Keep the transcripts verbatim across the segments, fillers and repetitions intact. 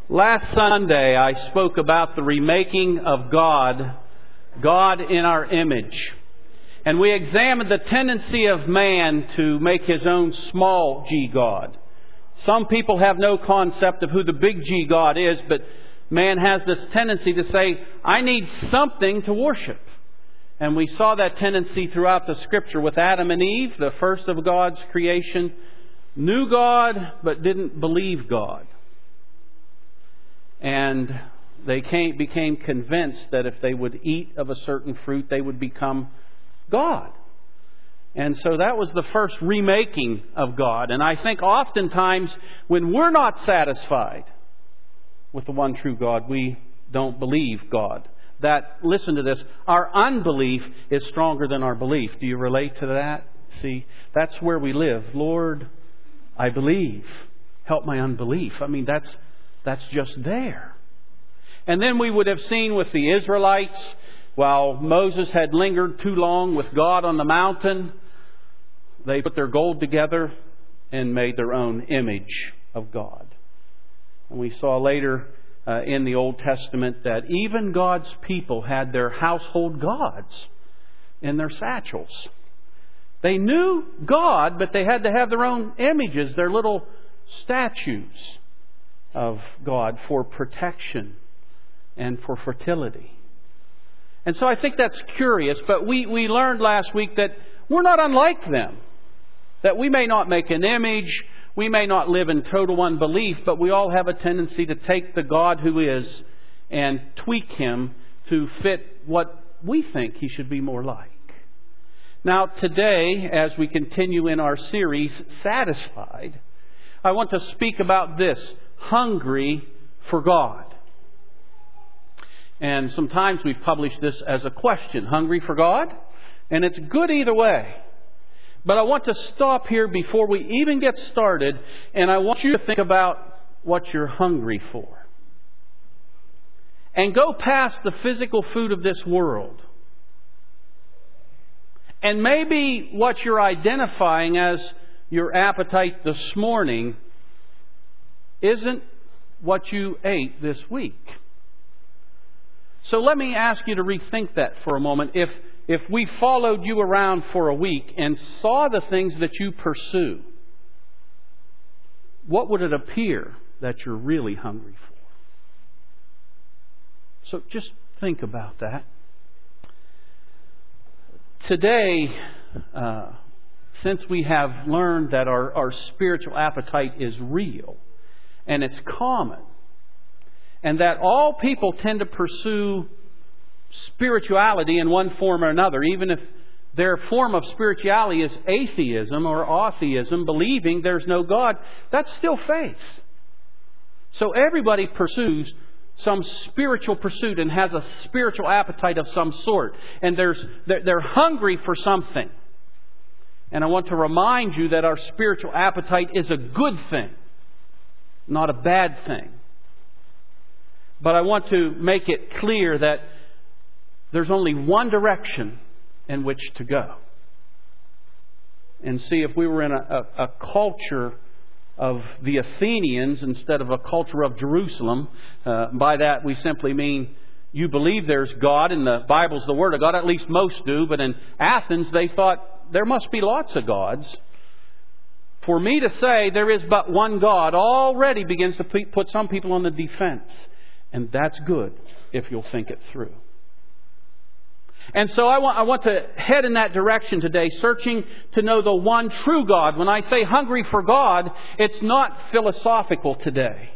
Last Sunday I spoke about the remaking of God, God in our image. And we examined the tendency of man to make his own small g God. Some people have no concept of who the big G God is, but man has this tendency to say, I need something to worship. And we saw that tendency throughout the Scripture with Adam and Eve, the first of God's creation, knew God but didn't believe God. And they came, became convinced that if they would eat of a certain fruit, they would become God. And so that was the first remaking of God. And I think oftentimes when we're not satisfied with the one true God, we don't believe God. That, listen to this, our unbelief is stronger than our belief. Do you relate to that? See, that's where we live. Lord, I believe. Help my unbelief. I mean, that's that's just there. And then we would have seen with the Israelites, while Moses had lingered too long with God on the mountain, they put their gold together and made their own image of God. And we saw later uh, in the Old Testament that even God's people had their household gods in their satchels. They knew God, but they had to have their own images, their little statues of God for protection and for fertility. And so I think that's curious, but we, we learned last week that we're not unlike them. That we may not make an image, we may not live in total unbelief, but we all have a tendency to take the God who is and tweak Him to fit what we think He should be more like. Now today, as we continue in our series, Satisfied, I want to speak about this, hungry for God. And sometimes we've published this as a question, hungry for God? And it's good either way. But I want to stop here before we even get started, and I want you to think about what you're hungry for. And go past the physical food of this world. And maybe what you're identifying as your appetite this morning isn't what you ate this week. So let me ask you to rethink that for a moment. If if we followed you around for a week and saw the things that you pursue, what would it appear that you're really hungry for? So just think about that. Today, uh, since we have learned that our, our spiritual appetite is real and it's common, and that all people tend to pursue spirituality in one form or another, even if their form of spirituality is atheism or atheism, believing there's no God, that's still faith. So everybody pursues some spiritual pursuit and has a spiritual appetite of some sort. And there's they're hungry for something. And I want to remind you that our spiritual appetite is a good thing, not a bad thing. But I want to make it clear that there's only one direction in which to go. And see, if we were in a, a, a culture of the Athenians instead of a culture of Jerusalem, uh, by that we simply mean you believe there's God and the Bible's the Word of God. At least most do. But in Athens they thought there must be lots of gods. For me to say there is but one God already begins to put some people on the defense. And that's good if you'll think it through. And so I want, I want to head in that direction today, searching to know the one true God. When I say hungry for God, it's not philosophical today.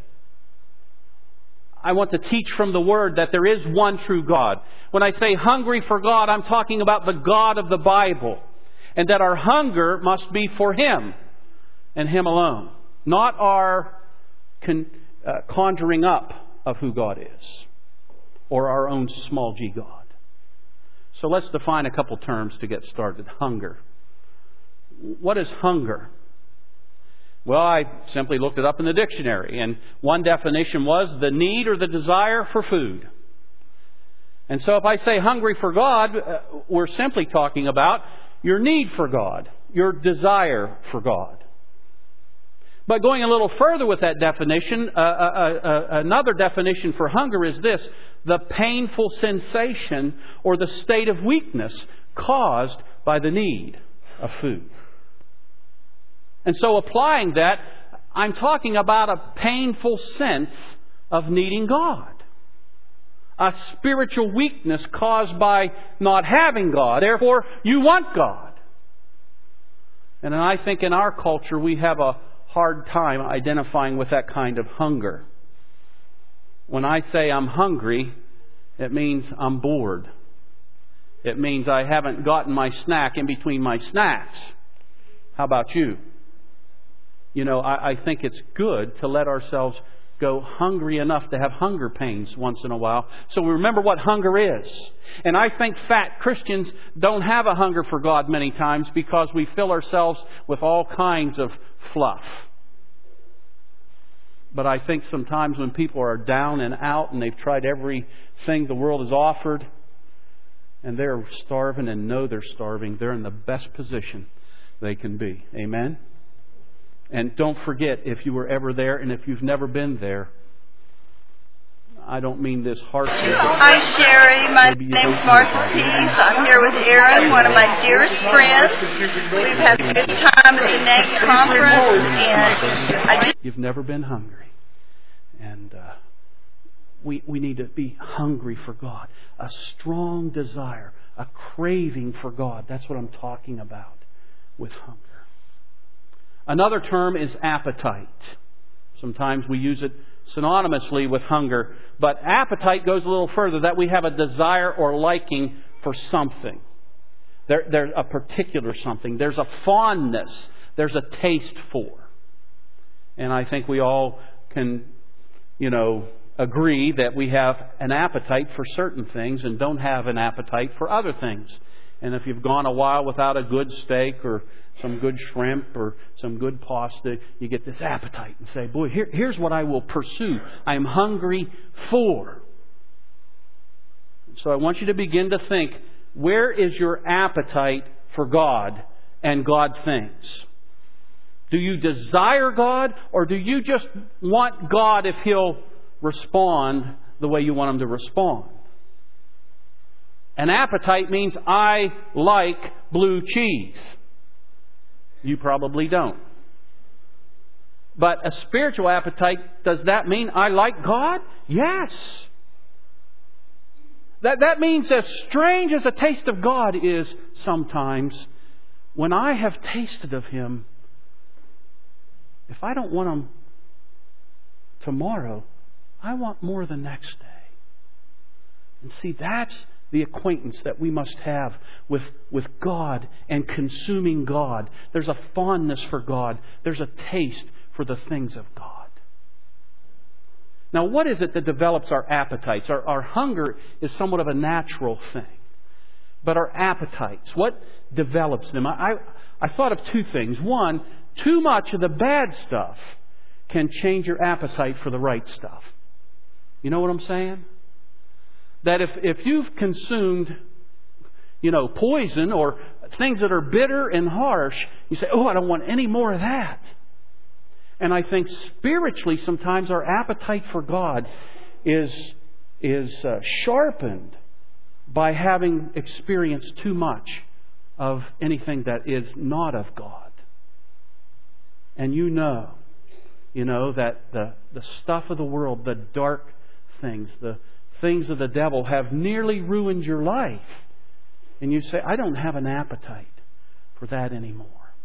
I want to teach from the Word that there is one true God. When I say hungry for God, I'm talking about the God of the Bible. And that our hunger must be for Him and Him alone. Not our con, uh, conjuring up of who God is. Or our own small g God. So let's define a couple terms to get started. Hunger. What is hunger? Well, I simply looked it up in the dictionary. And one definition was the need or the desire for food. And so if I say hungry for God, we're simply talking about your need for God. Your desire for God. But going a little further with that definition, uh, uh, uh, another definition for hunger is this: the painful sensation or the state of weakness caused by the need of food. And so applying that, I'm talking about a painful sense of needing God. A spiritual weakness caused by not having God. Therefore, you want God. And I think in our culture we have a hard time identifying with that kind of hunger. When I say I'm hungry, it means I'm bored. It means I haven't gotten my snack in between my snacks. How about you? You know, I, I think it's good to let ourselves go hungry enough to have hunger pains once in a while, so we remember what hunger is. And I think fat Christians don't have a hunger for God many times because we fill ourselves with all kinds of fluff. But I think sometimes when people are down and out and they've tried everything the world has offered and they're starving and know they're starving, they're in the best position they can be. Amen? And don't forget, if you were ever there and if you've never been there, I don't mean this harshly. Hi, Sherry. My name's Martha Pease. I'm here with Aaron, one of my dearest friends. We've had a good time at the next conference, and I just... You've never been hungry. And uh, we, we need to be hungry for God. A strong desire, a craving for God. That's what I'm talking about with hunger. Another term is appetite. Sometimes we use it synonymously with hunger. But appetite goes a little further, that we have a desire or liking for something. There, there's a particular something. There's a fondness. There's a taste for. And I think we all can, you know, agree that we have an appetite for certain things and don't have an appetite for other things. And if you've gone a while without a good steak or some good shrimp or some good pasta, you get this appetite and say, boy, here, here's what I will pursue. I'm hungry for. So I want you to begin to think, where is your appetite for God and God things? Do you desire God, or do you just want God if He'll respond the way you want Him to respond? An appetite means I like blue cheese. You probably don't. But a spiritual appetite, does that mean I like God? Yes. That, that means, as strange as a taste of God is sometimes, when I have tasted of Him, if I don't want Him tomorrow, I want more the next day. And see, that's the acquaintance that we must have with, with God and consuming God. There's a fondness for God. There's a taste for the things of God. Now, what is it that develops our appetites? Our, our hunger is somewhat of a natural thing. But our appetites, what develops them? I, I, I thought of two things. One, too much of the bad stuff can change your appetite for the right stuff. You know what I'm saying? That if, if you've consumed, you know, poison or things that are bitter and harsh, you say, oh, I don't want any more of that. And I think spiritually sometimes our appetite for God is, is uh, sharpened by having experienced too much of anything that is not of God. And you know, you know that the, the stuff of the world, the dark things, the things of the devil have nearly ruined your life. And you say, I don't have an appetite for that anymore.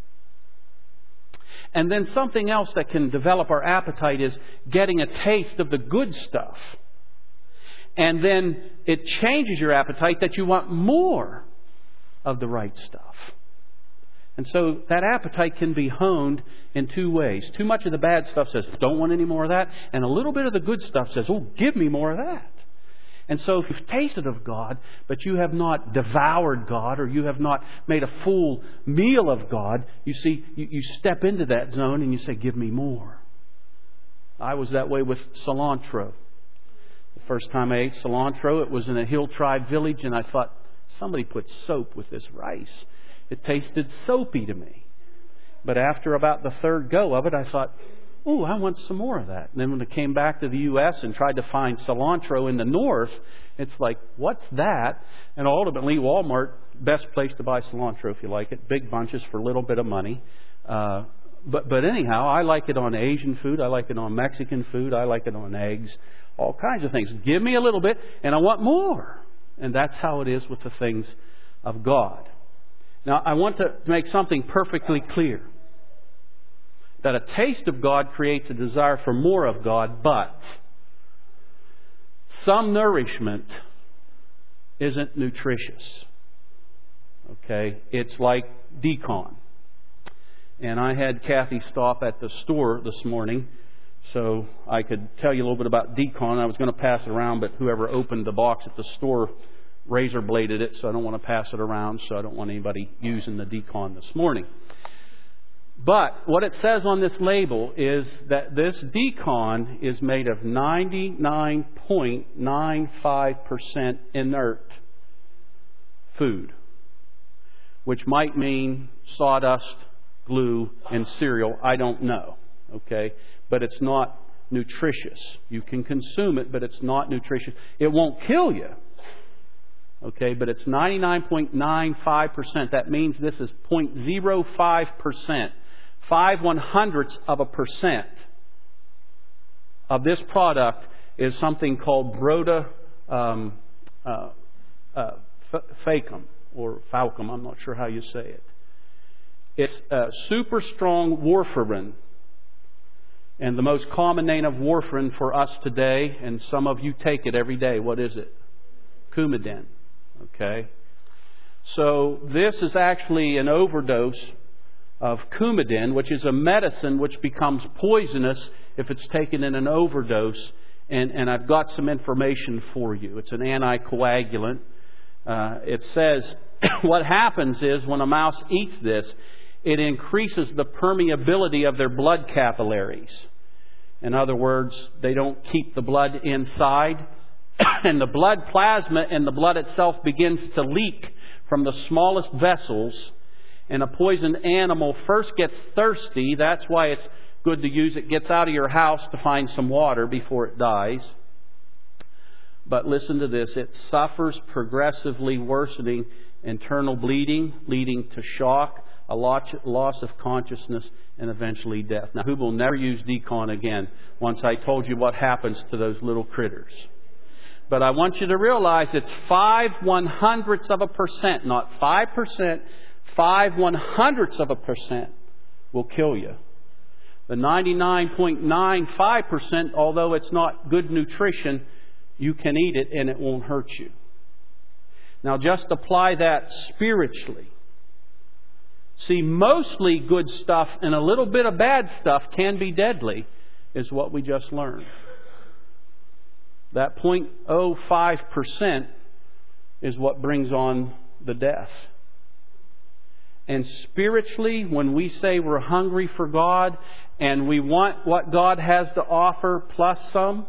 And then something else that can develop our appetite is getting a taste of the good stuff. And then it changes your appetite that you want more of the right stuff. And so that appetite can be honed in two ways. Too much of the bad stuff says, don't want any more of that. And a little bit of the good stuff says, oh, give me more of that. And so if you've tasted of God, but you have not devoured God, or you have not made a full meal of God, you see, you, you step into that zone and you say, give me more. I was that way with cilantro. The first time I ate cilantro, it was in a hill tribe village, and I thought, somebody put soap with this rice. It tasted soapy to me. But after about the third go of it, I thought, oh, I want some more of that. And then when I came back to the U S and tried to find cilantro in the north, it's like, what's that? And ultimately, Walmart, best place to buy cilantro if you like it. Big bunches for a little bit of money. Uh, but, but anyhow, I like it on Asian food. I like it on Mexican food. I like it on eggs. All kinds of things. Give me a little bit and I want more. And that's how it is with the things of God. Now, I want to make something perfectly clear. That a taste of God creates a desire for more of God, but some nourishment isn't nutritious. Okay? It's like Decon. And I had Kathy stop at the store this morning so I could tell you a little bit about Decon. I was going to pass it around, but whoever opened the box at the store razor bladed it, so I don't want to pass it around, so I don't want anybody using the Decon this morning. But what it says on this label is that this Decon is made of ninety-nine point nine five percent inert food, which might mean sawdust, glue, and cereal. I don't know. Okay? But it's not nutritious. You can consume it, but it's not nutritious. It won't kill you. Okay? But it's ninety-nine point nine five percent. That means this is zero point zero five percent. Five one hundredths of a percent of this product is something called Broda um, uh, uh, facum or falcum. I'm not sure how you say it. It's uh, super strong warfarin. And the most common name of warfarin for us today, and some of you take it every day. What is it? Coumadin. Okay. So this is actually an overdose of Coumadin, which is a medicine which becomes poisonous if it's taken in an overdose. And, and I've got some information for you. It's an anticoagulant. Uh, it says what happens is when a mouse eats this, it increases the permeability of their blood capillaries. In other words, they don't keep the blood inside. And the blood plasma and the blood itself begins to leak from the smallest vessels. And a poisoned animal first gets thirsty. That's why it's good to use it. Gets out of your house to find some water before it dies. But listen to this. It suffers progressively worsening internal bleeding, leading to shock, a loss of consciousness, and eventually death. Now, who will never use Decon again once I told you what happens to those little critters? But I want you to realize it's five one hundredths of a percent, not five percent. Five one hundredths of a percent will kill you. The ninety-nine point nine five percent, although it's not good nutrition, you can eat it and it won't hurt you. Now just apply that spiritually. See, mostly good stuff and a little bit of bad stuff can be deadly, is what we just learned. That zero point zero five percent is what brings on the death. And spiritually, when we say we're hungry for God and we want what God has to offer plus some,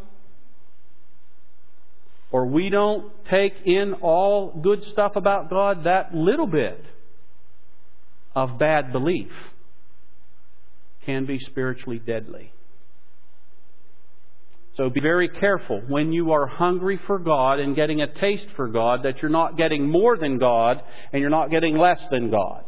or we don't take in all good stuff about God, that little bit of bad belief can be spiritually deadly. So be very careful when you are hungry for God and getting a taste for God that you're not getting more than God and you're not getting less than God.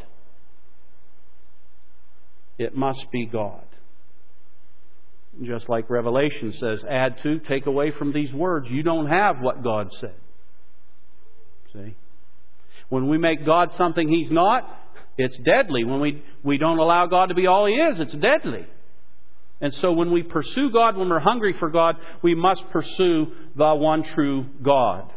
It must be God. Just like Revelation says, add to, take away from these words. You don't have what God said. See? When we make God something He's not, it's deadly. When we, we don't allow God to be all He is, it's deadly. And so when we pursue God, when we're hungry for God, we must pursue the one true God.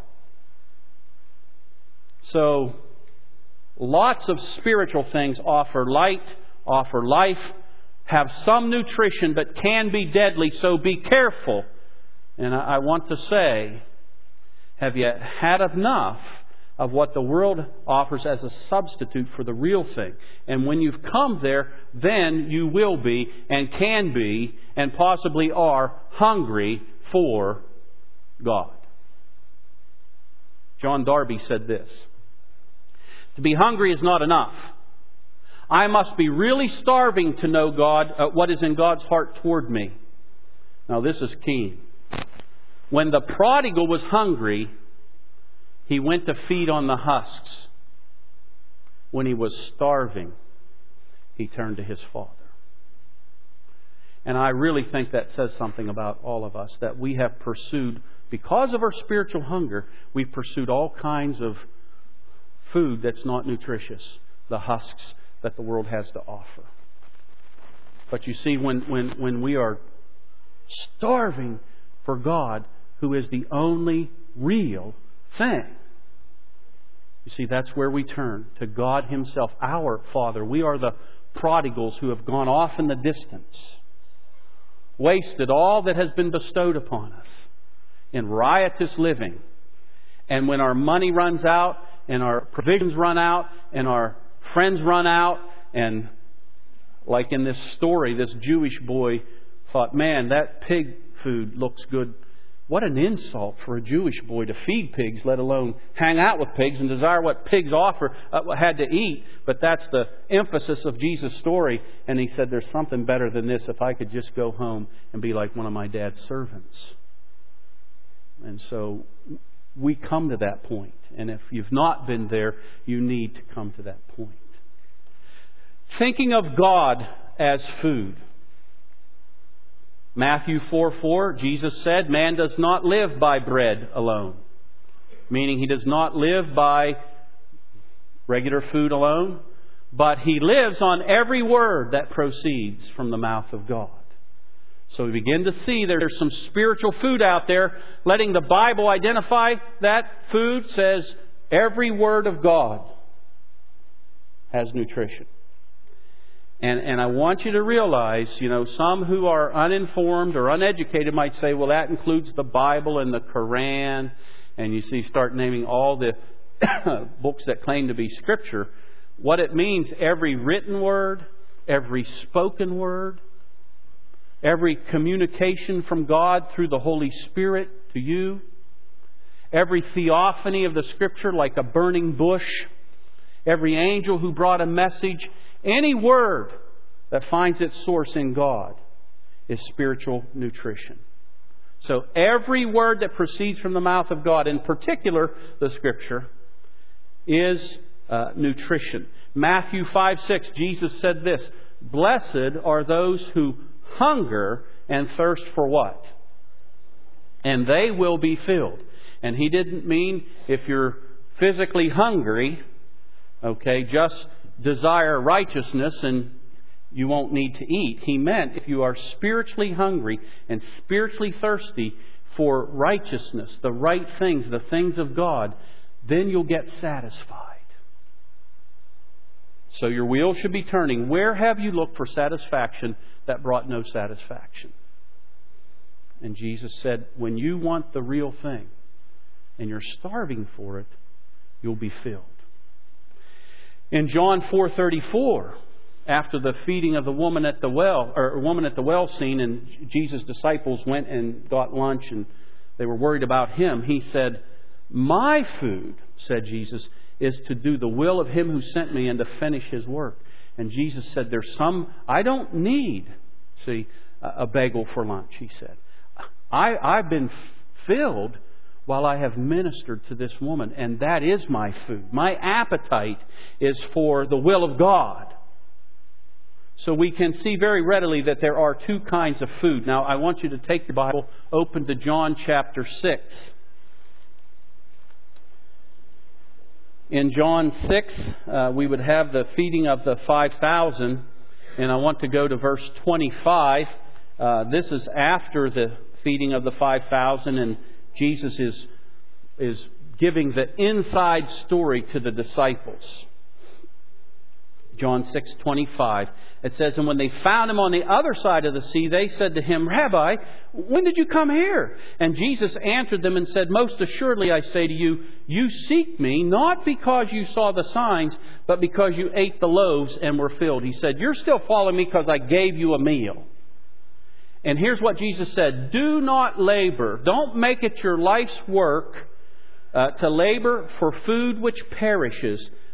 So, lots of spiritual things offer light, offer life, have some nutrition, but can be deadly. So be careful. And I want to say, have you had enough of what the world offers as a substitute for the real thing? And when you've come there, then you will be and can be and possibly are hungry for God. John Darby said this: to be hungry is not enough. I must be really starving to know God, uh, what is in God's heart toward me. Now this is key. When the prodigal was hungry, he went to feed on the husks. When he was starving, he turned to his Father. And I really think that says something about all of us, that we have pursued, because of our spiritual hunger, we've pursued all kinds of food that's not nutritious, the husks that the world has to offer. But you see, when, when, when we are starving for God, who is the only real thing, you see, that's where we turn to God Himself, our Father. We are the prodigals who have gone off in the distance, wasted all that has been bestowed upon us in riotous living. And when our money runs out, and our provisions run out, and our friends run out, and like in this story, this Jewish boy thought, man, that pig food looks good. What an insult for a Jewish boy to feed pigs, let alone hang out with pigs and desire what pigs offer uh, had to eat. But that's the emphasis of Jesus' story. And he said, there's something better than this if I could just go home and be like one of my dad's servants. And so we come to that point. And if you've not been there, you need to come to that point. Thinking of God as food. Matthew four four, Jesus said, man does not live by bread alone. Meaning he does not live by regular food alone, but he lives on every word that proceeds from the mouth of God. So we begin to see there's some spiritual food out there. Letting the Bible identify that food says every word of God has nutrition. And, and I want you to realize, you know, some who are uninformed or uneducated might say, well, that includes the Bible and the Quran. And you see, start naming all the books that claim to be Scripture. What it means, every written word, every spoken word, every communication from God through the Holy Spirit to you, every theophany of the Scripture like a burning bush, every angel who brought a message, any word that finds its source in God is spiritual nutrition. So every word that proceeds from the mouth of God, in particular the Scripture, is uh, nutrition. Matthew five six, Jesus said this, blessed are those who hunger and thirst for what? And they will be filled. And He didn't mean if you're physically hungry, okay, just desire righteousness and you won't need to eat. He meant if you are spiritually hungry and spiritually thirsty for righteousness, the right things, the things of God, then you'll get satisfied. So your wheel should be turning. Where have you looked for satisfaction that brought no satisfaction? And Jesus said, when you want the real thing and you're starving for it, you'll be filled. In John four thirty-four, after the feeding of the woman at the well, or woman at the well scene, and Jesus' disciples went and got lunch and they were worried about Him, He said, my food, said Jesus, is to do the will of Him who sent me and to finish His work. And Jesus said, there's some, I don't need, see, a bagel for lunch, He said. I, I've been filled while I have ministered to this woman, and that is my food. My appetite is for the will of God. So we can see very readily that there are two kinds of food. Now, I want you to take your Bible, open to John chapter six. In John six, uh, we would have the feeding of the five thousand, and I want to go to verse twenty-five. Uh, this is after the feeding of the five thousand, and Jesus is, is giving the inside story to the disciples. John six twenty-five. It says, and when they found Him on the other side of the sea, they said to Him, Rabbi, when did you come here? And Jesus answered them and said, most assuredly I say to you, you seek me not because you saw the signs, but because you ate the loaves and were filled. He said, you're still following me because I gave you a meal. And here's what Jesus said, do not labor. Don't make it your life's work uh, to labor for food which perishes,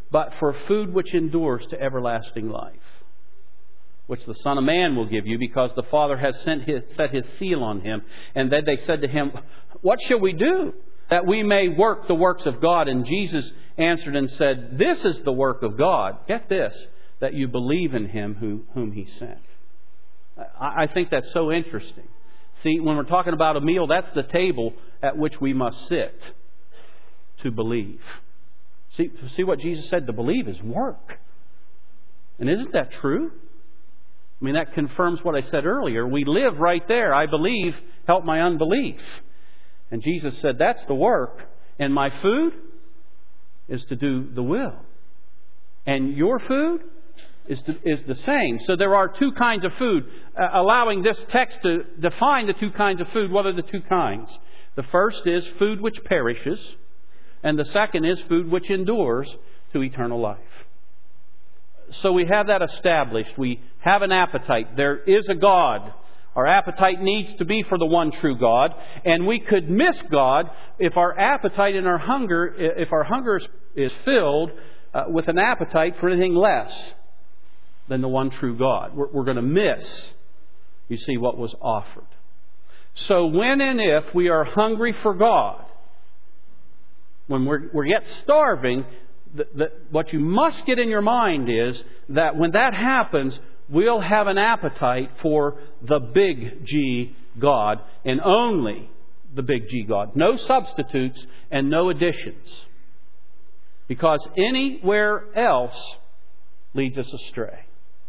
but for food which endures to everlasting life, which the Son of Man will give you, because the Father has sent his, set His seal on Him. And then they said to Him, what shall we do that we may work the works of God? And Jesus answered and said, this is the work of God. Get this, that you believe in Him who, whom He sent. I, I think that's so interesting. See, when we're talking about a meal, that's the table at which we must sit to believe. See, see what Jesus said? To believe is work. And isn't that true? I mean, that confirms what I said earlier. We live right there. I believe, help my unbelief. And Jesus said, that's the work. And my food is to do the will. And your food is, to, is the same. So there are two kinds of food. Uh, allowing this text to define the two kinds of food. What are the two kinds? The first is food which perishes. And the second is food which endures to eternal life. So we have that established. We have an appetite. There is a God. Our appetite needs to be for the one true God. And we could miss God if our appetite and our hunger, if our hunger is filled uh, with an appetite for anything less than the one true God. We're, we're going to miss, you see, what was offered. So when and if we are hungry for God, when we're, we're yet starving, the, the, what you must get in your mind is that when that happens, we'll have an appetite for the big G God, and only the big G God. No substitutes and no additions. Because anywhere else leads us astray.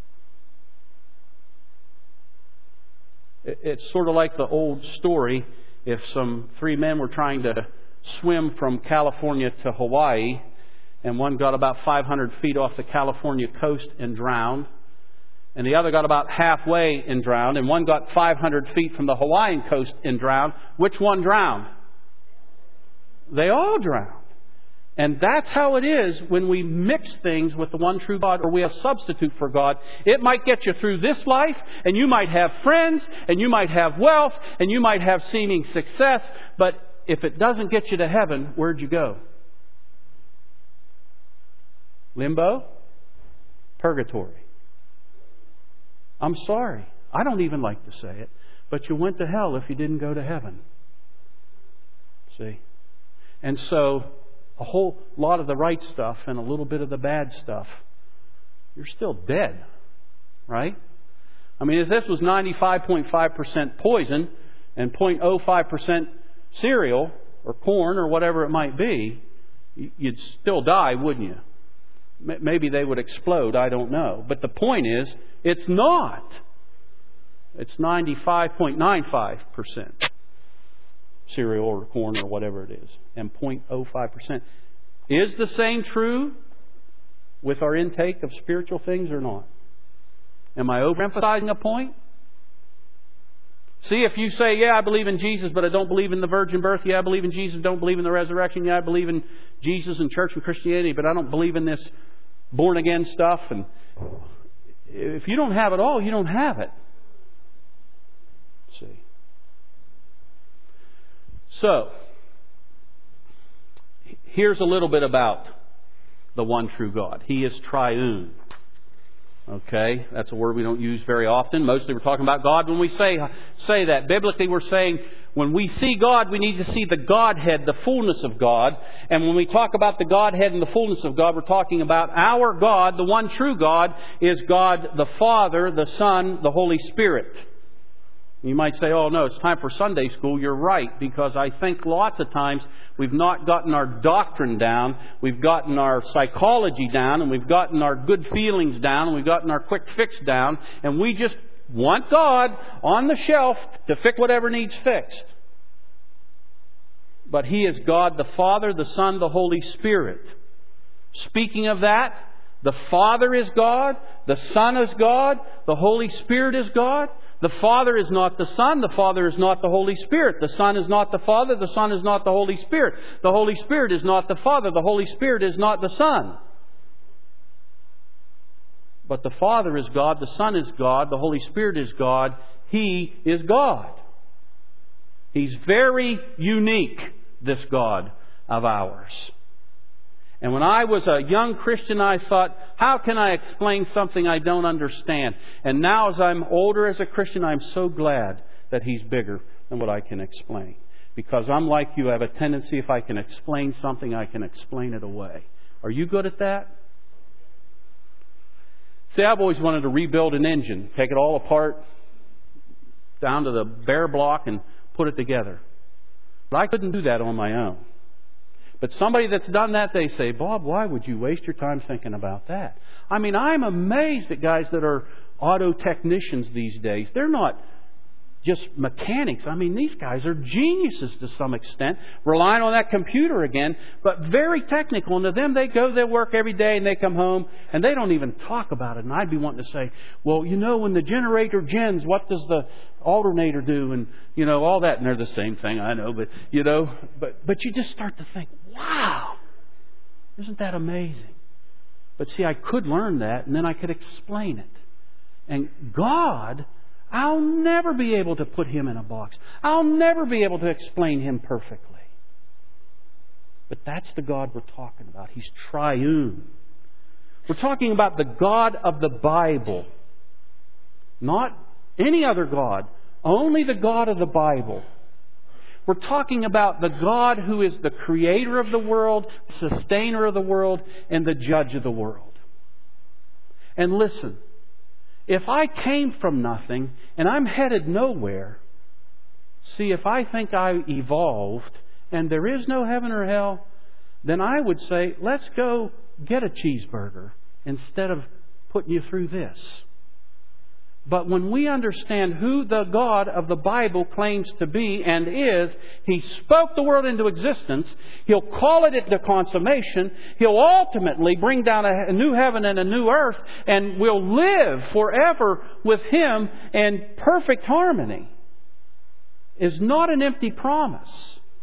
It's sort of like the old story, if some three men were trying to swim from California to Hawaii, and one got about five hundred feet off the California coast and drowned, and the other got about halfway and drowned, and one got five hundred feet from the Hawaiian coast and drowned. Which one drowned? They all drowned. And that's how it is when we mix things with the one true God, or we have a substitute for God. It might get you through this life, and you might have friends, and you might have wealth, and you might have seeming success, but if it doesn't get you to heaven, where'd you go? Limbo? Purgatory. I'm sorry. I don't even like to say it. But you went to hell if you didn't go to heaven. See? And so, a whole lot of the right stuff and a little bit of the bad stuff, you're still dead. Right? I mean, if this was ninety-five point five percent poison and zero point zero five percent cereal or corn or whatever it might be, you'd still die, wouldn't you? Maybe they would explode, I don't know. But the point is, it's not. It's ninety-five point nine five percent cereal or corn or whatever it is. And zero point zero five percent. Is the same true with our intake of spiritual things or not? Am I overemphasizing a point? See, if you say, yeah, I believe in Jesus, but I don't believe in the virgin birth. Yeah, I believe in Jesus, don't believe in the resurrection. Yeah, I believe in Jesus and church and Christianity, but I don't believe in this born again stuff. And if you don't have it all, you don't have it. See. So, here's a little bit about the one true God. He is triune. Okay, that's a word we don't use very often. Mostly we're talking about God when we say say that. Biblically we're saying when we see God, we need to see the Godhead, the fullness of God. And when we talk about the Godhead and the fullness of God, we're talking about our God, the one true God, is God the Father, the Son, the Holy Spirit. You might say, oh no, it's time for Sunday school. You're right, because I think lots of times we've not gotten our doctrine down, we've gotten our psychology down, and we've gotten our good feelings down, and we've gotten our quick fix down, and we just want God on the shelf to fix whatever needs fixed. But He is God the Father, the Son, the Holy Spirit. Speaking of that, the Father is God, the Son is God, the Holy Spirit is God. The Father is not the Son. The Father is not the Holy Spirit. The Son is not the Father. The Son is not the Holy Spirit. The Holy Spirit is not the Father. The Holy Spirit is not the Son. But the Father is God. The Son is God. The Holy Spirit is God. He is God. He's very unique, this God of ours. And when I was a young Christian, I thought, how can I explain something I don't understand? And now as I'm older as a Christian, I'm so glad that He's bigger than what I can explain. Because I'm like you, I have a tendency, if I can explain something, I can explain it away. Are you good at that? See, I've always wanted to rebuild an engine, take it all apart, down to the bare block and put it together. But I couldn't do that on my own. But somebody that's done that, they say, Bob, why would you waste your time thinking about that? I mean, I'm amazed at guys that are auto technicians these days. They're not just mechanics. I mean, these guys are geniuses to some extent, relying on that computer again, but very technical. And to them, they go their work every day and they come home and they don't even talk about it. And I'd be wanting to say, well, you know, when the generator gens, what does the alternator do? And, you know, all that. And they're the same thing, I know. But, you know, but, but you just start to think, wow, isn't that amazing? But see, I could learn that and then I could explain it. And God, I'll never be able to put Him in a box. I'll never be able to explain Him perfectly. But that's the God we're talking about. He's triune. We're talking about the God of the Bible. Not any other God. Only the God of the Bible. We're talking about the God who is the creator of the world, sustainer of the world, and the judge of the world. And listen, if I came from nothing and I'm headed nowhere, see, if I think I evolved and there is no heaven or hell, then I would say, let's go get a cheeseburger instead of putting you through this. But when we understand who the God of the Bible claims to be and is, He spoke the world into existence. He'll call it into consummation. He'll ultimately bring down a new heaven and a new earth, and we'll live forever with Him in perfect harmony. Is not an empty promise.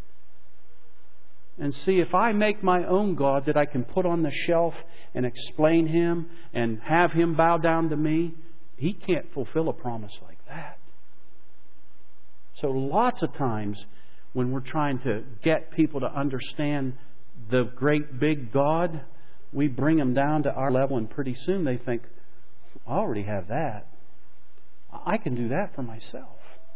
And see, if I make my own God that I can put on the shelf and explain Him and have Him bow down to me, He can't fulfill a promise like that. So lots of times when we're trying to get people to understand the great big God, we bring them down to our level, and pretty soon they think, I already have that. I can do that for myself.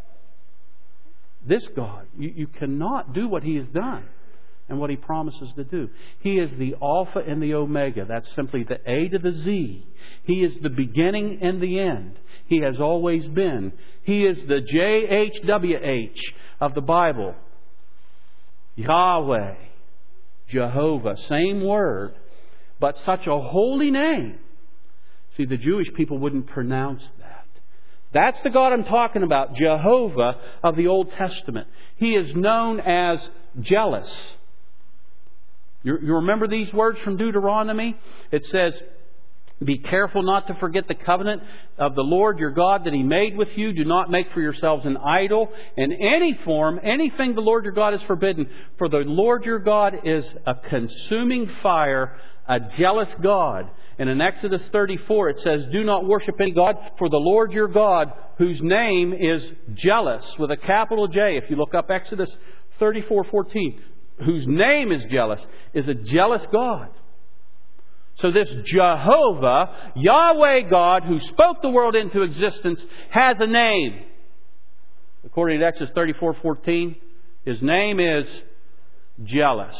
This God, you, you cannot do what He has done and what He promises to do. He is the Alpha and the Omega. That's simply the A to the Z. He is the beginning and the end. He has always been. He is the J H W H of the Bible. Yahweh, Jehovah, same word, but such a holy name. See, the Jewish people wouldn't pronounce that. That's the God I'm talking about, Jehovah of the Old Testament. He is known as jealous. You, you remember these words from Deuteronomy? It says, be careful not to forget the covenant of the Lord your God that He made with you. Do not make for yourselves an idol in any form, anything the Lord your God has forbidden. For the Lord your God is a consuming fire, a jealous God. And in Exodus thirty-four it says, do not worship any God, for the Lord your God, whose name is jealous, with a capital J. If you look up Exodus thirty-four fourteen, whose name is jealous, is a jealous God. So this Jehovah, Yahweh God, who spoke the world into existence, has a name. According to Exodus thirty-four fourteen, His name is jealous.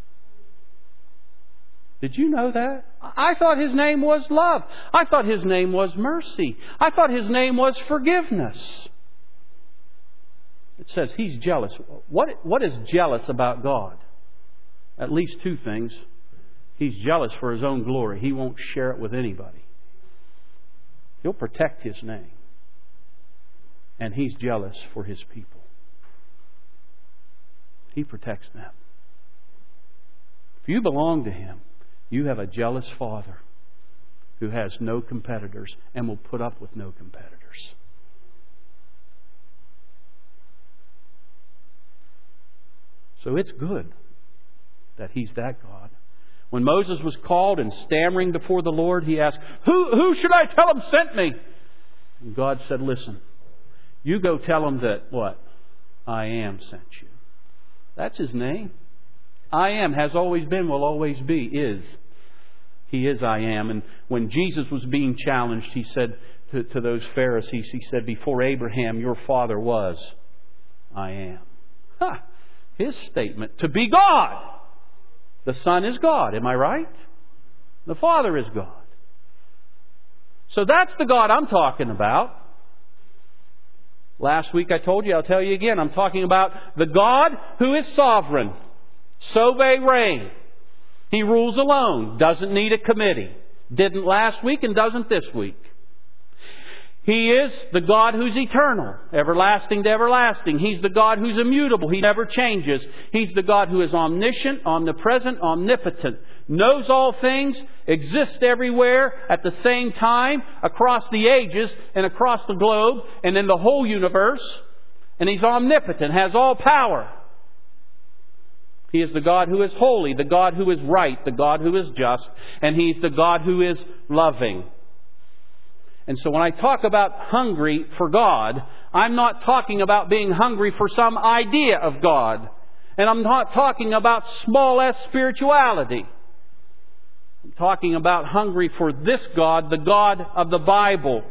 Did you know that? I thought His name was love. I thought His name was mercy. I thought His name was forgiveness. It says He's jealous. What, what is jealous about God? At least two things. He's jealous for His own glory. He won't share it with anybody. He'll protect His name. And He's jealous for His people. He protects them. If you belong to Him, you have a jealous Father who has no competitors and will put up with no competitors. So it's good that He's that God. When Moses was called and stammering before the Lord, he asked, Who, who should I tell him sent me? And God said, listen, you go tell him that, what? I am sent you. That's His name. I am, has always been, will always be, is. He is I am. And when Jesus was being challenged, He said to, to those Pharisees, He said, before Abraham, your father was, I am. Ha! His statement, to be God. The Son is God, am I right? The Father is God. So that's the God I'm talking about. Last week I told you, I'll tell you again, I'm talking about the God who is sovereign. Sobe reign. He rules alone, doesn't need a committee. Didn't last week and doesn't this week. He is the God who's eternal, everlasting to everlasting. He's the God who's immutable. He never changes. He's the God who is omniscient, omnipresent, omnipotent. Knows all things, exists everywhere at the same time, across the ages and across the globe and in the whole universe. And He's omnipotent, has all power. He is the God who is holy, the God who is right, the God who is just, and He's the God who is loving. And so when I talk about hungry for God, I'm not talking about being hungry for some idea of God. And I'm not talking about small s spirituality. I'm talking about hungry for this God, the God of the Bible.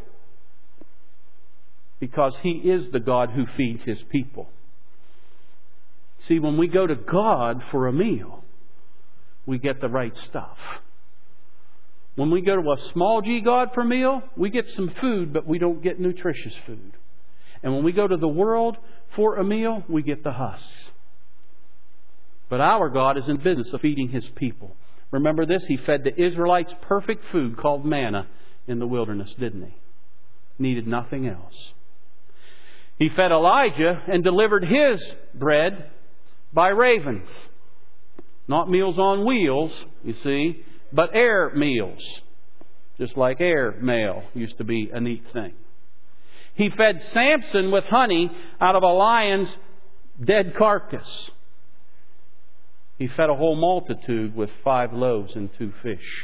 Because He is the God who feeds His people. See, when we go to God for a meal, we get the right stuff. When we go to a small g God for a meal, we get some food, but we don't get nutritious food. And when we go to the world for a meal, we get the husks. But our God is in business of feeding His people. Remember this? He fed the Israelites perfect food called manna in the wilderness, didn't He? Needed nothing else. He fed Elijah and delivered his bread by ravens. Not meals on wheels, you see, but air meals. Just like air mail used to be a neat thing. He fed Samson with honey out of a lion's dead carcass. He fed a whole multitude with five loaves and two fish.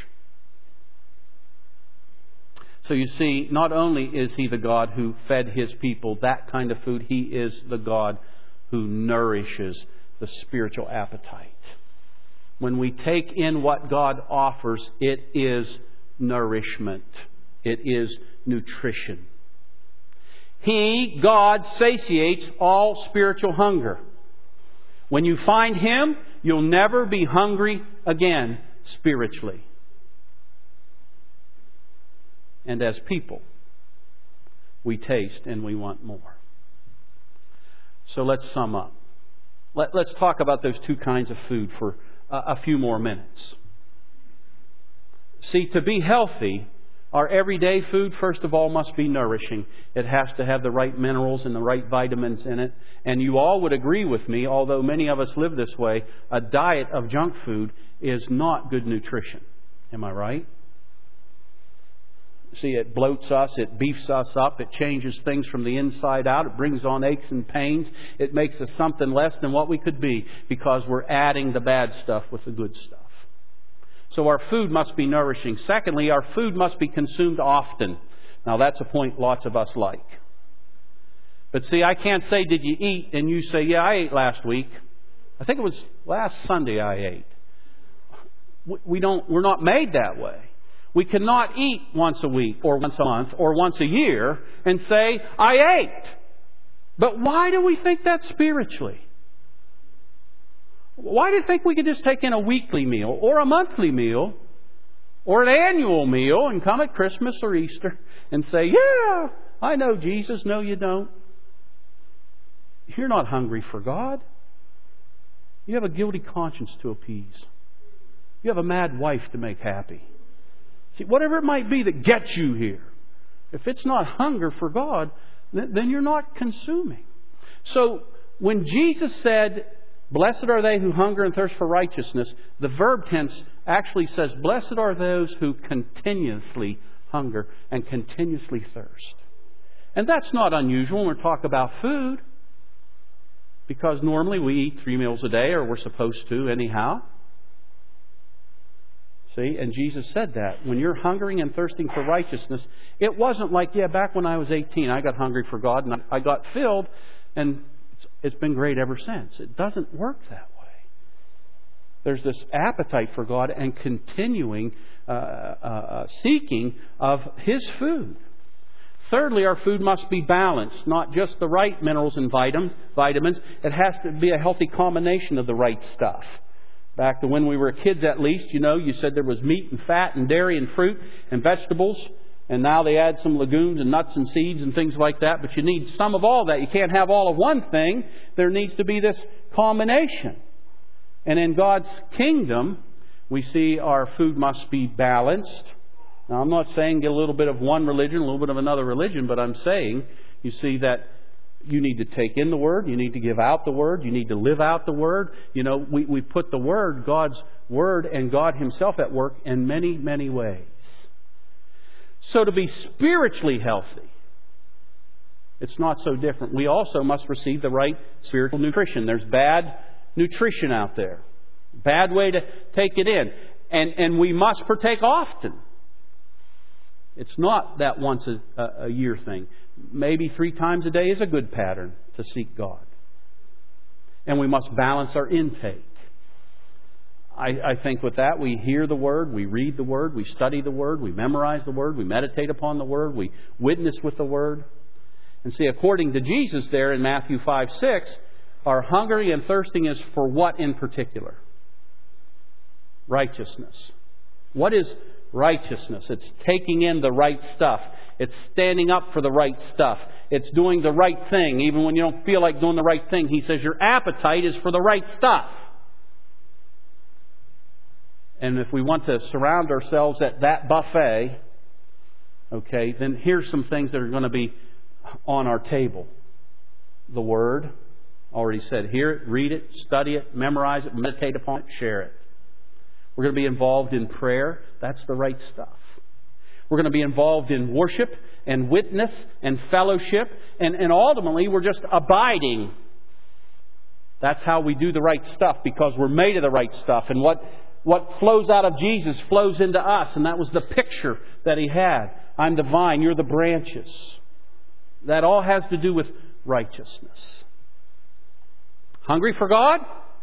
So you see, not only is He the God who fed His people that kind of food, He is the God who nourishes the spiritual appetite. When we take in what God offers, it is nourishment. It is nutrition. He, God, satiates all spiritual hunger. When you find Him, you'll never be hungry again spiritually. And as people, we taste and we want more. So let's sum up. Let, let's talk about those two kinds of food for a few more minutes. See, to be healthy, our everyday food, first of all, must be nourishing. It has to have the right minerals and the right vitamins in it. And you all would agree with me, although many of us live this way, a diet of junk food is not good nutrition. Am I right? See, it bloats us, it beefs us up, it changes things from the inside out, it brings on aches and pains, it makes us something less than what we could be because we're adding the bad stuff with the good stuff. So our food must be nourishing. Secondly, our food must be consumed often. Now that's a point lots of us like. But see, I can't say, did you eat? And you say, yeah, I ate last week. I think it was last Sunday I ate. We don't, we're not made that way. We cannot eat once a week or once a month or once a year and say, I ate. But why do we think that spiritually? Why do you think we could just take in a weekly meal or a monthly meal or an annual meal and come at Christmas or Easter and say, yeah, I know Jesus. No, you don't. You're not hungry for God. You have a guilty conscience to appease. You have a mad wife to make happy. See, whatever it might be that gets you here, if it's not hunger for God, then you're not consuming. So when Jesus said, blessed are they who hunger and thirst for righteousness, the verb tense actually says, blessed are those who continuously hunger and continuously thirst. And that's not unusual when we talk about food, because normally we eat three meals a day, or we're supposed to anyhow. See, and Jesus said that. When you're hungering and thirsting for righteousness, it wasn't like, yeah, back when I was eighteen, I got hungry for God and I got filled, and it's, it's been great ever since. It doesn't work that way. There's this appetite for God and continuing uh, uh, seeking of His food. Thirdly, our food must be balanced, not just the right minerals and vitamins. It has to be a healthy combination of the right stuff. Back to when we were kids, at least, you know, you said there was meat and fat and dairy and fruit and vegetables. And now they add some legumes and nuts and seeds and things like that. But you need some of all that. You can't have all of one thing. There needs to be this combination. And in God's kingdom, we see our food must be balanced. Now, I'm not saying get a little bit of one religion, a little bit of another religion, but I'm saying, you see, that you need to take in the Word, you need to give out the Word, you need to live out the Word. You know, we, we put the Word, God's Word, and God Himself at work in many, many ways. So to be spiritually healthy, it's not so different. We also must receive the right spiritual nutrition. There's bad nutrition out there. Bad way to take it in. And, and we must partake often. It's not that once a, a year thing. Maybe three times a day is a good pattern to seek God. And we must balance our intake. I, I think with that we hear the Word, we read the Word, we study the Word, we memorize the Word, we meditate upon the Word, we witness with the Word. And see, according to Jesus there in Matthew five six, our hungering and thirsting is for what in particular? Righteousness. What is righteousness? It's taking in the right stuff. It's standing up for the right stuff. It's doing the right thing. Even when you don't feel like doing the right thing, He says your appetite is for the right stuff. And if we want to surround ourselves at that buffet, okay, then here's some things that are going to be on our table. The Word, already said, hear it, read it, study it, memorize it, meditate upon it, share it. We're going to be involved in prayer. That's the right stuff. We're going to be involved in worship and witness and fellowship. And, and ultimately, we're just abiding. That's how we do the right stuff, because we're made of the right stuff. And what, what flows out of Jesus flows into us. And that was the picture that He had. I'm the vine, you're the branches. That all has to do with righteousness. Hungry for God?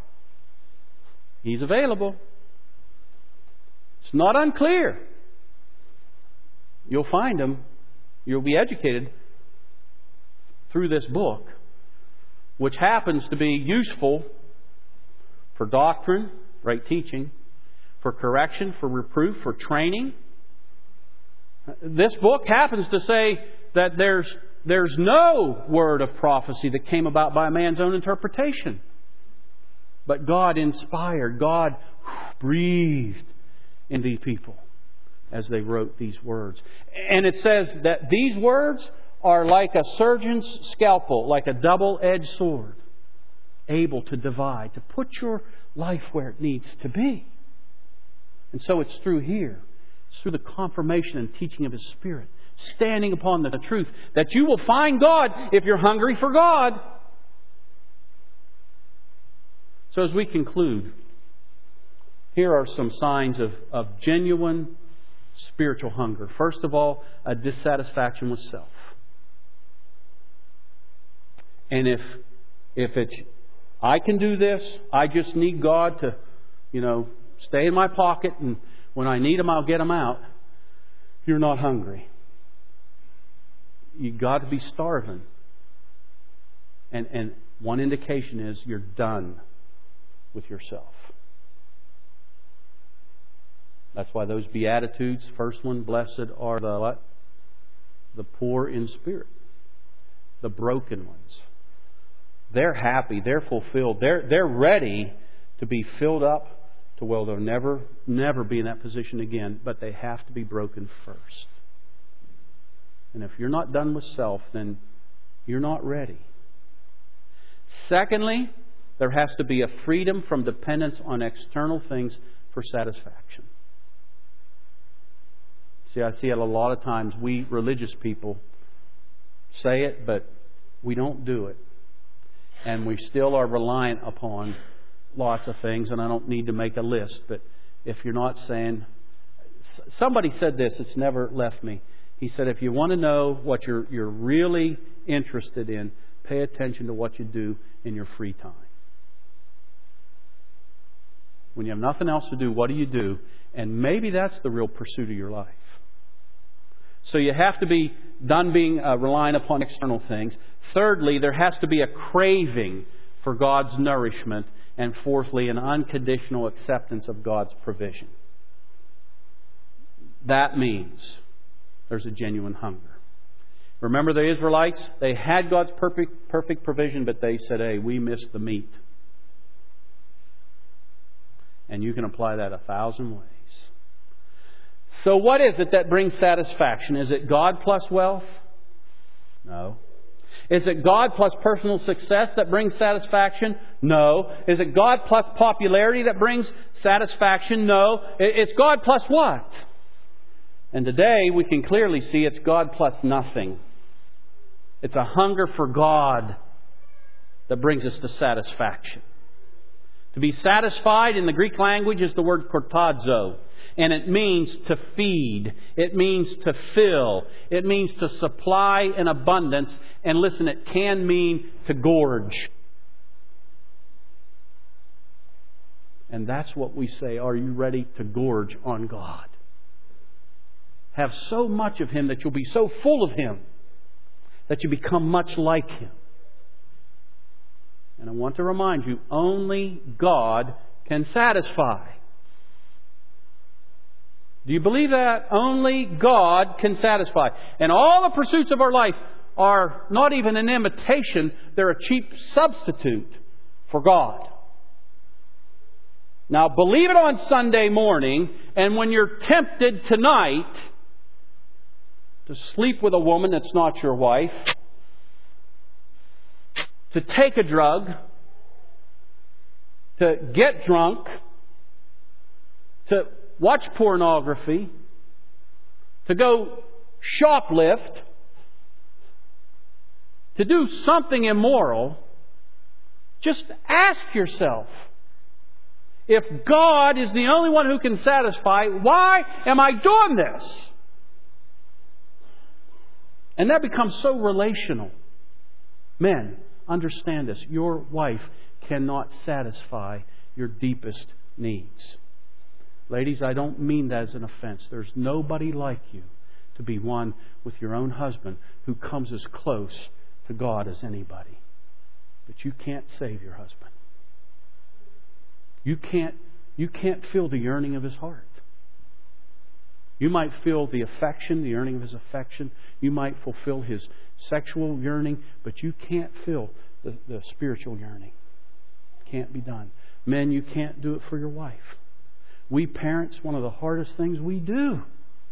He's available. It's not unclear. You'll find Him. You'll be educated through this book, which happens to be useful for doctrine, right teaching, for correction, for reproof, for training. This book happens to say that there's there's no word of prophecy that came about by a man's own interpretation. But God inspired, God breathed in these people as they wrote these words. And it says that these words are like a surgeon's scalpel, like a double-edged sword, able to divide, to put your life where it needs to be. And so it's through here, it's through the confirmation and teaching of His Spirit, standing upon the truth, that you will find God if you're hungry for God. So as we conclude, here are some signs of, of genuine spiritual hunger. First of all, a dissatisfaction with self. And if if it's, I can do this, I just need God to, you know, stay in my pocket, and when I need Him, I'll get Him out, you're not hungry. You've got to be starving. And, and one indication is you're done with yourself. That's why those Beatitudes, first one, blessed are the what? The poor in spirit. The broken ones. They're happy. They're fulfilled. They're, they're ready to be filled up to where they'll never, never be in that position again. But they have to be broken first. And if you're not done with self, then you're not ready. Secondly, there has to be a freedom from dependence on external things for satisfaction. See, I see it a lot of times. We religious people say it, but we don't do it. And we still are reliant upon lots of things. And I don't need to make a list. But if you're not saying... Somebody said this. It's never left me. He said, if you want to know what you're, you're really interested in, pay attention to what you do in your free time. When you have nothing else to do, what do you do? And maybe that's the real pursuit of your life. So you have to be done being uh, relying upon external things. Thirdly, there has to be a craving for God's nourishment. And fourthly, an unconditional acceptance of God's provision. That means there's a genuine hunger. Remember the Israelites? They had God's perfect, perfect provision, but they said, hey, we missed the meat. And you can apply that a thousand ways. So what is it that brings satisfaction? Is it God plus wealth? No. Is it God plus personal success that brings satisfaction? No. Is it God plus popularity that brings satisfaction? No. It's God plus what? And today we can clearly see it's God plus nothing. It's a hunger for God that brings us to satisfaction. To be satisfied in the Greek language is the word kortazo. And it means to feed. It means to fill. It means to supply in abundance. And listen, it can mean to gorge. And that's what we say. Are you ready to gorge on God? Have so much of Him that you'll be so full of Him that you become much like Him. And I want to remind you, only God can satisfy. Do you believe that? Only God can satisfy. And all the pursuits of our life are not even an imitation. They're a cheap substitute for God. Now, believe it on Sunday morning, and when you're tempted tonight to sleep with a woman that's not your wife, to take a drug, to get drunk, to watch pornography, to go shoplift, to do something immoral, just ask yourself, if God is the only one who can satisfy, why am I doing this? And that becomes so relational. Men, understand this. Your wife cannot satisfy your deepest needs. Ladies, I don't mean that as an offense. There's nobody like you to be one with your own husband who comes as close to God as anybody. But you can't save your husband. You can't, you can't feel the yearning of his heart. You might feel the affection, the yearning of his affection. You might fulfill his sexual yearning, but you can't feel the, the spiritual yearning. It can't be done. Men, you can't do it for your wife. We parents, one of the hardest things we do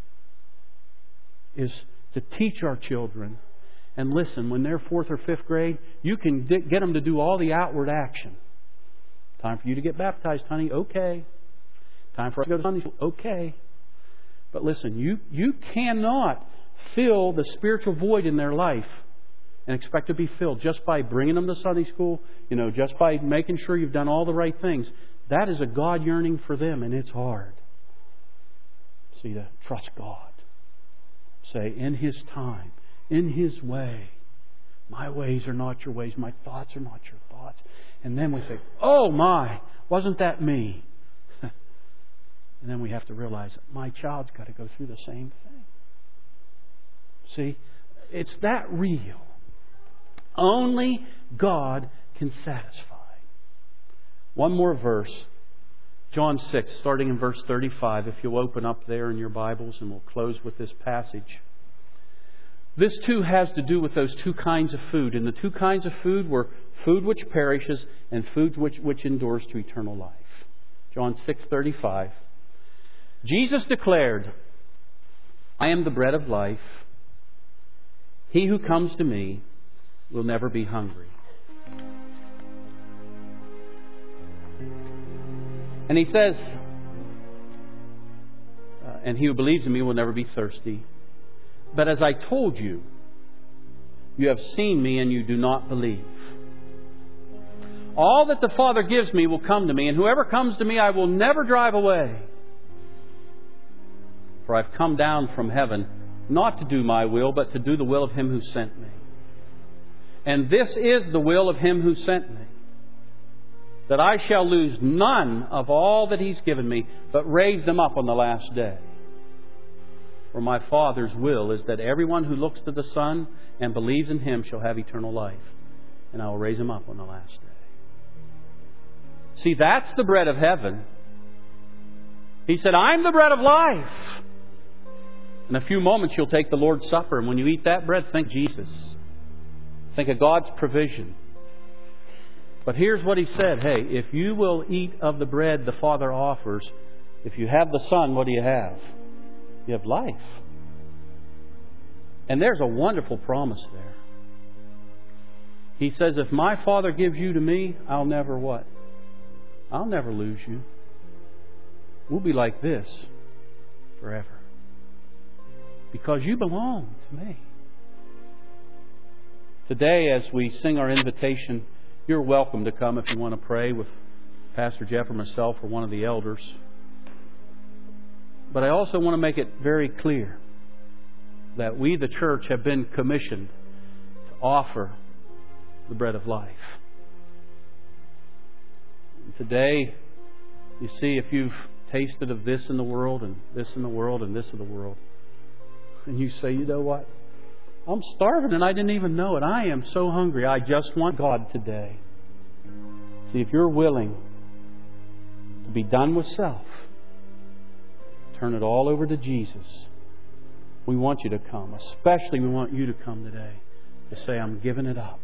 is to teach our children. And listen, when they're fourth or fifth grade, you can get them to do all the outward action. Time for you to get baptized, honey. Okay. Time for us to go to Sunday school. Okay. But listen, you, you cannot fill the spiritual void in their life and expect to be filled just by bringing them to Sunday school, you know, just by making sure you've done all the right things. That is a God yearning for them, and it's hard. See, to trust God. Say, in His time, in His way. My ways are not your ways. My thoughts are not your thoughts. And then we say, oh my, wasn't that me? And then we have to realize that my child's got to go through the same thing. See, it's that real. Only God can satisfy. One more verse. John six, starting in verse thirty-five. If you'll open up there in your Bibles, and we'll close with this passage. This too has to do with those two kinds of food. And the two kinds of food were food which perishes and food which, which endures to eternal life. John six thirty-five. Jesus declared, I am the bread of life. He who comes to me will never be hungry. And He says, uh, and he who believes in me will never be thirsty. But as I told you, you have seen me and you do not believe. All that the Father gives me will come to me, and whoever comes to me I will never drive away. For I've come down from heaven not to do my will, but to do the will of Him who sent me. And this is the will of Him who sent me, that I shall lose none of all that He's given me, but raise them up on the last day. For my Father's will is that everyone who looks to the Son and believes in Him shall have eternal life, and I will raise him up on the last day. See, that's the bread of heaven. He said, I'm the bread of life. In a few moments you'll take the Lord's Supper, and when you eat that bread, think Jesus. Think of God's provision. But here's what He said. Hey, if you will eat of the bread the Father offers, if you have the Son, what do you have? You have life. And there's a wonderful promise there. He says, if my Father gives you to me, I'll never what? I'll never lose you. We'll be like this forever. Because you belong to me. Today, as we sing our invitation, you're welcome to come if you want to pray with Pastor Jeff or myself or one of the elders. But I also want to make it very clear that we, the church, have been commissioned to offer the bread of life. Today, you see, if you've tasted of this in the world and this in the world and this in the world, and you say, you know what? I'm starving and I didn't even know it. I am so hungry. I just want God today. See, if you're willing to be done with self, turn it all over to Jesus. We want you to come. Especially we want you to come today to say, I'm giving it up.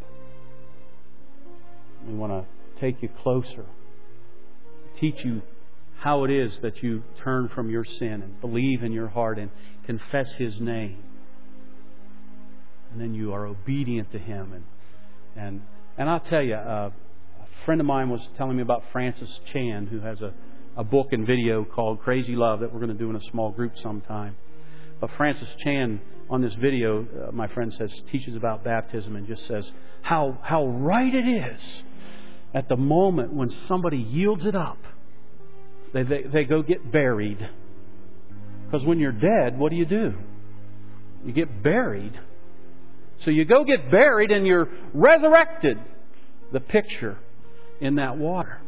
We want to take you closer. Teach you how it is that you turn from your sin and believe in your heart and confess His name. And then you are obedient to Him. And and, and I'll tell you, uh, a friend of mine was telling me about Francis Chan, who has a, a book and video called Crazy Love that we're going to do in a small group sometime. But Francis Chan, on this video, uh, my friend says, teaches about baptism and just says how how right it is at the moment when somebody yields it up. They, they, they go get buried. Because when you're dead, what do you do? You get buried. So you go get buried and you're resurrected. The picture in that water.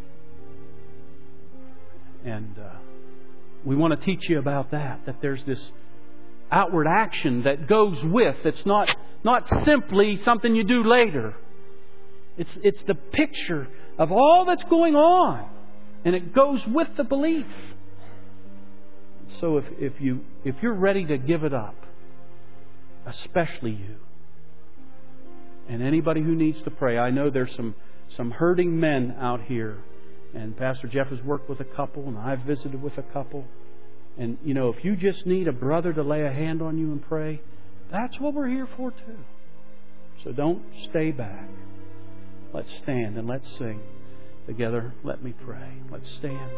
And uh, we want to teach you about that. That there's this outward action that goes with. It's not, not simply something you do later. It's, it's the picture of all that's going on. And it goes with the belief. So if, if, you, if you're ready to give it up, especially you, and anybody who needs to pray, I know there's some, some hurting men out here. And Pastor Jeff has worked with a couple, and I've visited with a couple. And, you know, if you just need a brother to lay a hand on you and pray, that's what we're here for too. So don't stay back. Let's stand and let's sing together. Let me pray. Let's stand.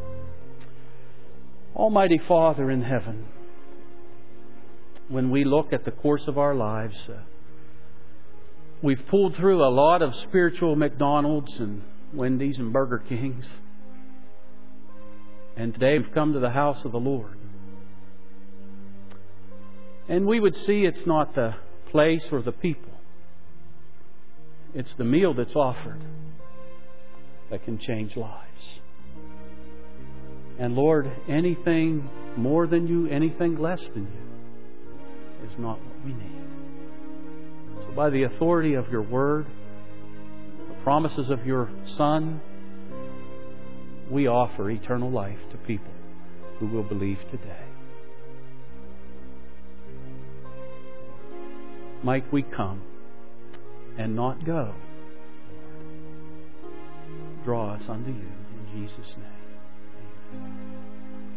Almighty Father in heaven, when we look at the course of our lives, uh, we've pulled through a lot of spiritual McDonald's and Wendy's and Burger Kings. And today we've come to the house of the Lord. And we would see it's not the place or the people. It's the meal that's offered that can change lives. And Lord, anything more than you, anything less than you is not what we need. So by the authority of your word, the promises of your Son, we offer eternal life to people who will believe today. Might we come and not go. Draw us unto you in Jesus' name.